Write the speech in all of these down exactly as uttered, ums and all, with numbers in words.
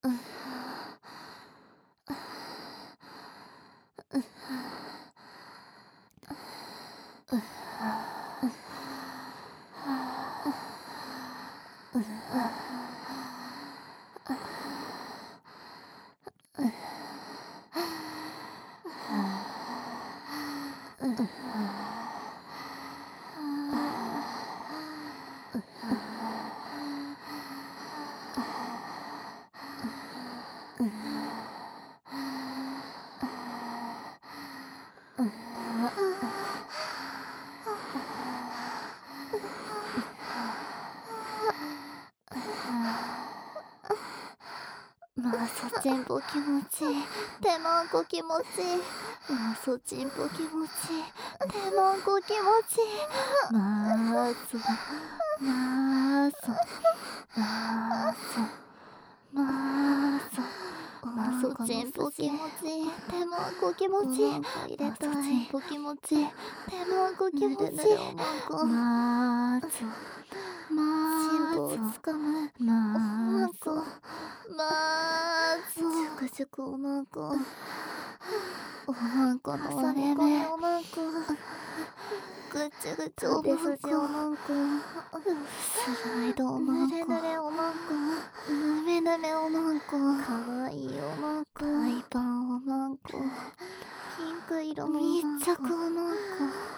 まあそちんぽ気持ちいい、てまんこ気持ちいい、まあそちんぽ気持ちいい、てまんこ気持ちいい、まあそまあそまあそまあそまあそちんぽ気持ちいい、てまんこ気持ちいい、まあそちんぽ気持ちいい、てまんこ気持ちいい、まあそまあそちんぽをつかむ、まあそまあそじゅくじゅくおまんこ、おまんこの割れ目、おまんこぐちゅぐちゅおまんこ、おまんこスライドおまんこ、ぬれぬれおまんこ、ぬめぬめおまんこ、かわいいおまんこ、パイパンおまんこ、ピンク色の密着おまんこ、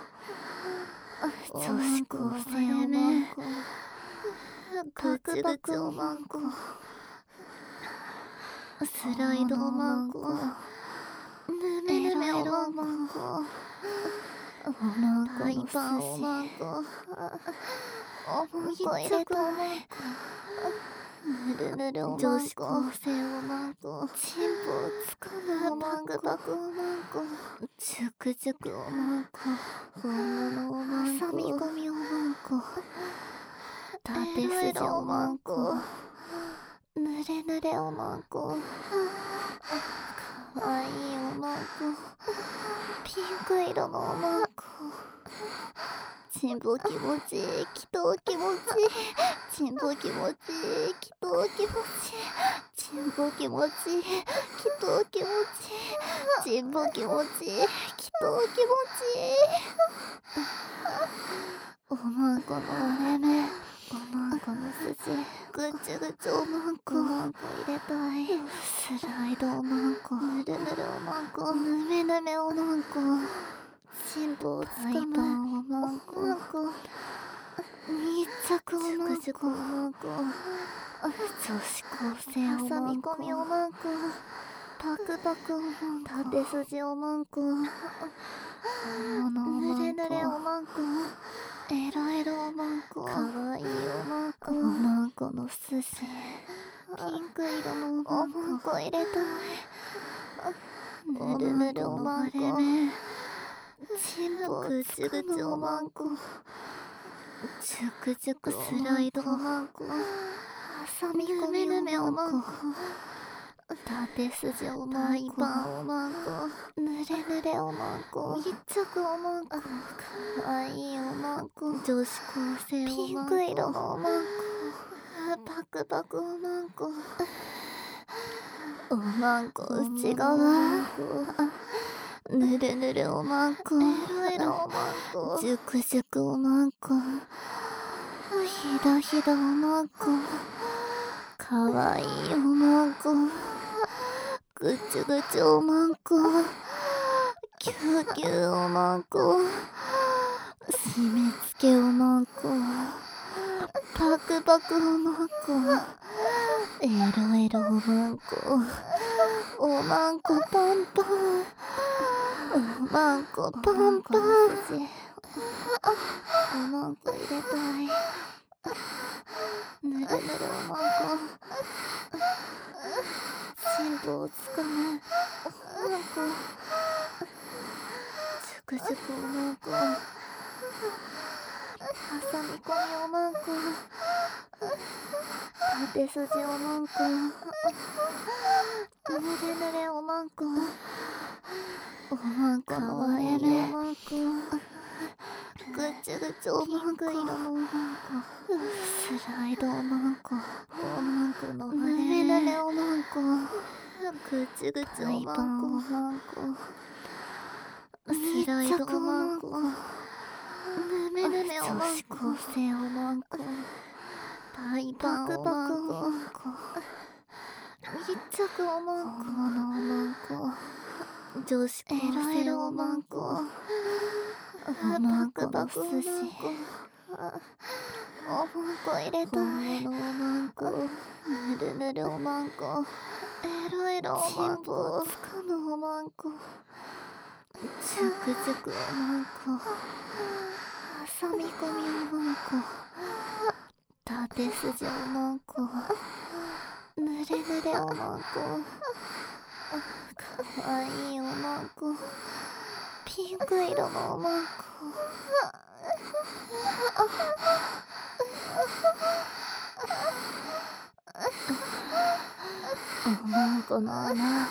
女子高生おまんこ、ぐちゅぐちゅおまんこ、スライドおまんこ、ぬめぬめおまんこ、おまんこのすし、おまんこ、おまんこ入れたい、ぬるぬるおまんこ、女子高生おまんこ、チンポをつかむおまんこ、パクパクおまんこ、ジュクジュクおまんこ、本物おまんこ、挟み込みおまんこ、縦筋おまんこ、ぬれぬれおまんこ、かわいいおまんこ、ピンク色のおまんこ、ちんぽ気持ちいい、きとう気持ちいい、ちんぽ気持ちいい、きとう気持ちいい、ちんぽ気持ちいい、きとう気持ちいい、ちんぽ気持ちいい、きとう気持ちいい、おまんこの割れ目、おまんこの筋、ぐちゅぐちゅおまんこ、おまんこ入れたい、スライドおまんこ、ぬるぬるおまんこ、ぬめぬめおまんこ、チンポをつかむおまんこ、密着おまんこ、おまんこ、女子高生おまんこ、挟み込みおまんこ、パクパクおまんこ、縦筋おまんこ、本物おまんこ、ぬれぬれおまんこ、エロエロおまんこ、かわいいおまんこ、おまんこのすし、ピンク色のおまんこ入れたい、ぬるぬるおまんこ、チンポぐちゅぐちゅおまんこ、ジュクジュクスライドおまんこ、挟み込みぬめおまんこ、縦筋おまんこ、パイパンおまんこ、ぬれぬれおまんこ、密着おまんこ、かわいいおまんこ、女子高生おまんこ、ピンク色のおまんこ、パクパクおまんこ、おまんこ内側、ぬるぬるおまんこ、エロエロおまんこ、ジュクジュクおまんこ、ひだひだおまんこ、かわいいおまんこ、ぐちゅぐちゅおまんこ、キューキューおまんこ、締め付けおまんこ、パクパクおまんこ、エロエロおまんこ、おまんこパンパン、おまんこパンパン、おまんこ入れたい、ぬるぬるおまんこ、チンポをつかむおまんこ、ジュクジュクおまんこ、挟み込みおまんこ、縦筋おまんこ、ぬれぬれおまんこ、おまんこの割れ目、おまんこ、ぐちゅぐちゅおまんこ、ピンク色のおまんこ、スライドおまんこ、おまんこの割れ目、ぬめぬめおまんこ、 ぐちぐちおまんこ、おまんこ、スライドおまんこ、ぬめぬめおまんこ、女子高生おまんこ、大パンおまんこ、密着おまんこ、本物おまんこ、女子高生おまんこ、おまんこの寿司、おまんこ入れたい、本物おまんこ、ぬるぬるおまんこ、エロエロおまんこ、つかむおまんこ、ジュクジュクおまんこ、挟み込みおまんこ、縦筋おまんこ、ぬれぬれおまんこ、かわいいおまんこ、ピンク色のおまんこ、おまんこの穴、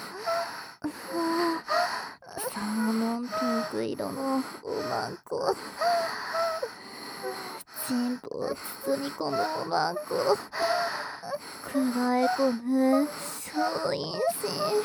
サーモンピンク色のおまんこ、チンポを包み込むおまんこ、くわえ込む小陰唇、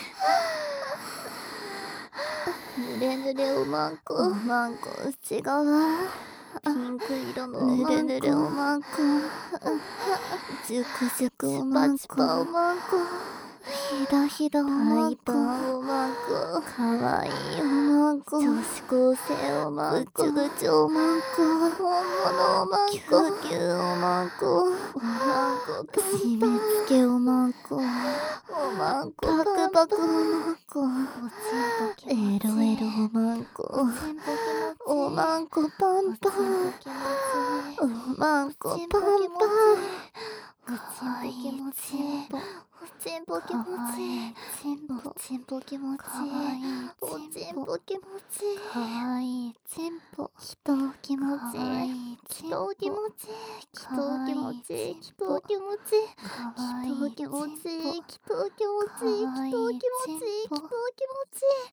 ぬれぬれおまんこ、おまんこ内側、ピンク色のぬれぬれおまんこ、ジュクジュクおまんこ、チュパチュパおまんこ、ひだひだおまんこ、おまんこ、かわいいおまんこ、女子高生おまんこ、ぐちゅぐちゅおまんこ、本物おまんこ、キュキュおまんこ、おまんこパンパン、締め付けおまんこ、おまんこパクパクおまんこ、エロエロおまんこ、おまんこパンパン、おまんこパンパン、かわいいチンポ、おちんぽ気持ちいい、チンポ、おちんぽ気持ちいい、おちんぽ気持ちいい、かわいいチンポ、人気持ちいい、人気持ちいい、人気持ちいい、人気持ちいい、人気持ちいい、人気持ちいい、人気持ちいい、人気持ちいい、人気持ちいい。